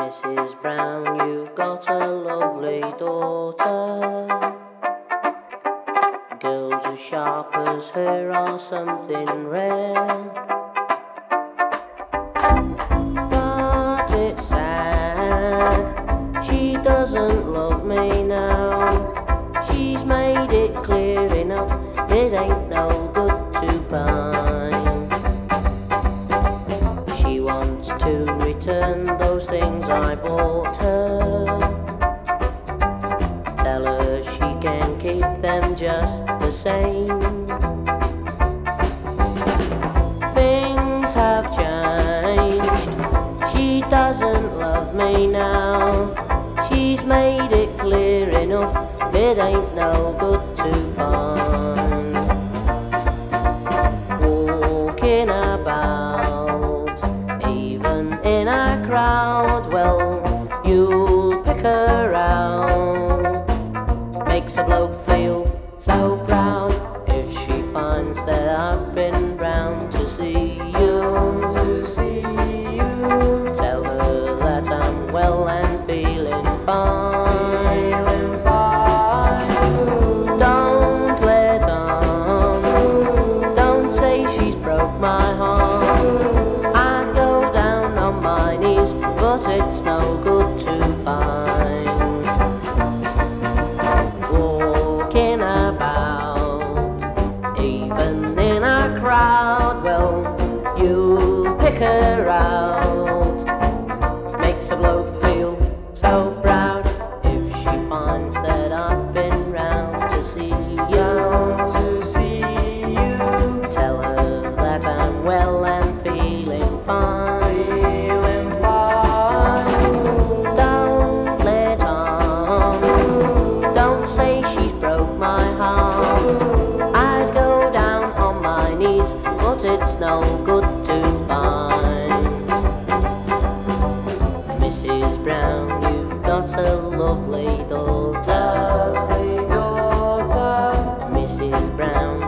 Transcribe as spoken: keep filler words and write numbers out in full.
Missus Brown, you've got a lovely daughter. Girls as sharp as her are something rare. But it's sad, she doesn't love me now. She's made it clear enough, it ain't no good to pine. She wants to return those things I bought her. Tell her she can keep them just the same. Things have changed, she doesn't love me now. She's made it clear enough, it ain't no good to find. Walking about, even in a crowd, well, you'll pick her out. Makes a bloke feel so proud if she finds that I've been round to see you. To see you. Tell her that I'm well and feeling fine. But it's no good to find. Walking about, even in a crowd, well, you pick her out. Makes a bloke feel so proud if she finds that I've been round to see you. To see you. Tell her that I'm well and feeling fine. But it's no good to find. Missus Brown, you've got a lovely daughter. Lovely daughter. Missus Brown,